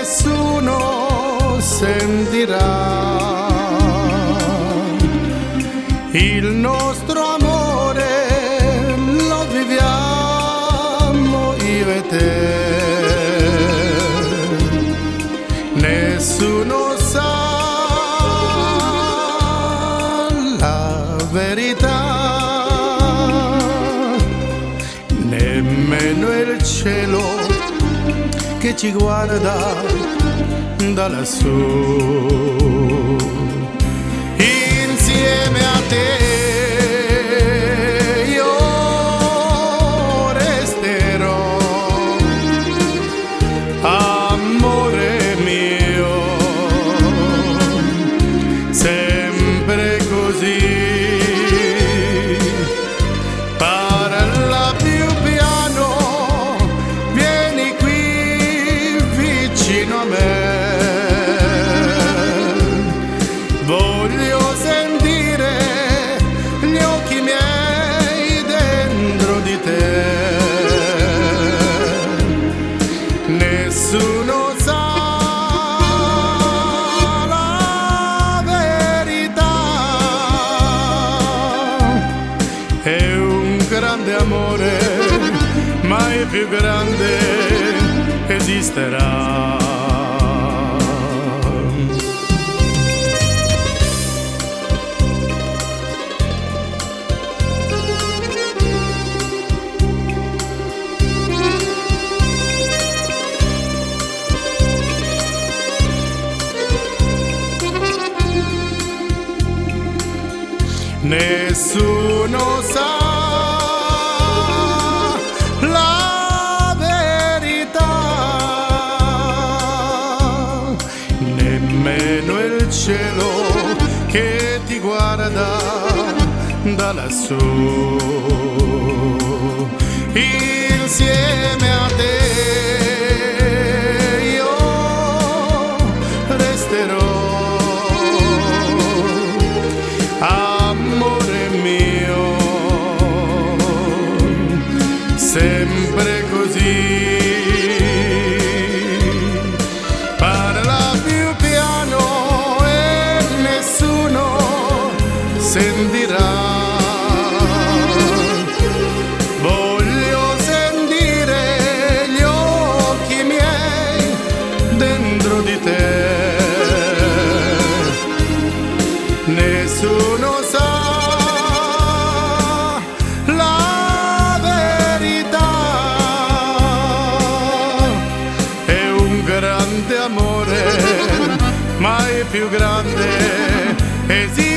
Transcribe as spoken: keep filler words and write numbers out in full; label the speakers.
Speaker 1: nessuno sentirà. Il nostro amore lo viviamo io e te. Nessuno sa la verità, nemmeno il cielo che ci guarda da lassù. Insieme a te io resterò, amore mio, sempre così. Parla più piano, vieni qui vicino a me. Voglio sentire gli occhi miei dentro di te. Nessuno sa la verità. È un grande amore, mai più grande esisterà. Nessuno sa la verità, nemmeno il cielo che ti guarda da lassù. Insieme a te io resterò, amore mio, sempre così. Parla più piano e nessuno sentirà. Voglio sentire gli occhi miei dentro di te. Nessuno sa la verità. È un grande amore, mai più grande esiste.